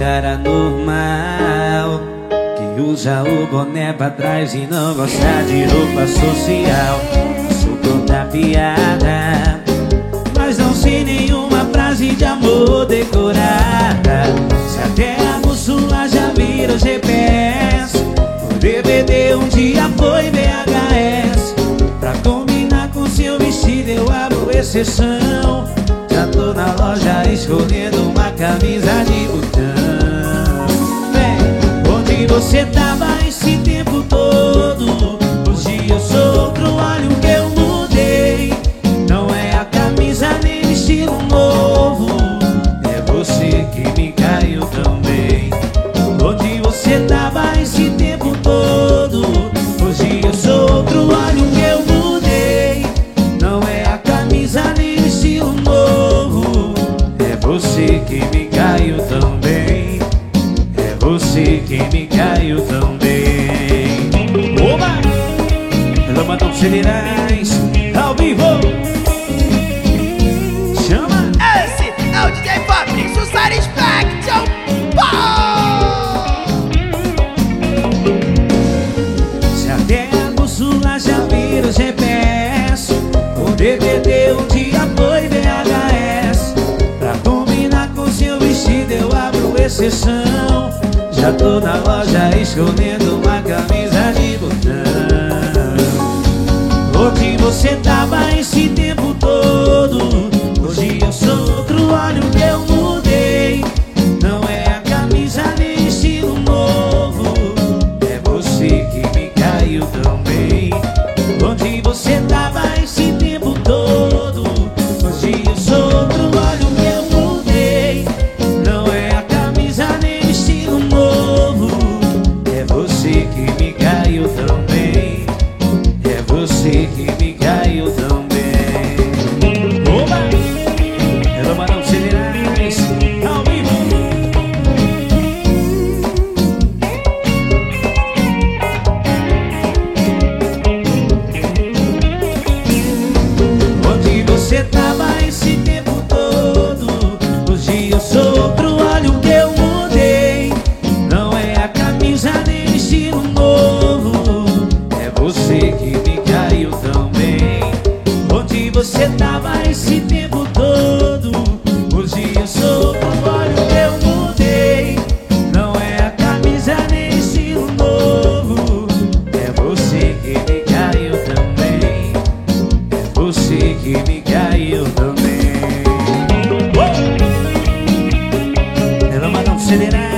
cara normal, que usa o boné pra trás e não gosta de roupa social. Sou toda piada, mas não sei nenhuma frase de amor decorada. Se até a bússola já vira GPS, o DVD um dia foi VHS. Pra combinar com seu vestido eu abro exceção. Já tô na loja escolhendo uma camisa de botão. Vem, onde você tava esse tempo todo? Hoje eu sou outro, olha o que eu mudei. Não é a camisa nem o estilo novo, é você que me caiu também. Onde você tava esse tempo todo? Hoje eu sou outro, olha o que eu mudei. Não é a camisa nem o estilo novo, é você que me caiu também. É você que me caiu também. Oba! Lama Celeirais, ao vivo. Chama! Esse é o DJ Fabrício Satisfaction. Se até a bússola já vira o GPS, o DVD um dia foi VHS. Pra combinar com seu vestido eu abro exceção. Já tô na loja escolhendo uma camisa de botão. Onde você tava esse tempo todo? Hoje eu sou outro, olha o que eu mudei. Não é a camisa nem o estilo novo, é você que me caiu também. Onde você tava esse tempo todo? Hoje eu sou outro, olha o que eu mudei. Não é a camisa nem o estilo novo, é você que me caiu também. É você que me caiu também. Oba! É Lama Celeirais, ao vivo. Onde você tava esse tempo todo? Hoje eu sou outro, olha o que eu mudei. Não é a camisa nem o estilo novo, é você que me caiu também. Onde você tava esse tempo todo? Hoje eu sou outro, olha o que eu mudei. Não é a camisa nem o estilo novo, é você que me caiu também. É você que me caiu também. Ela manda um acelerar.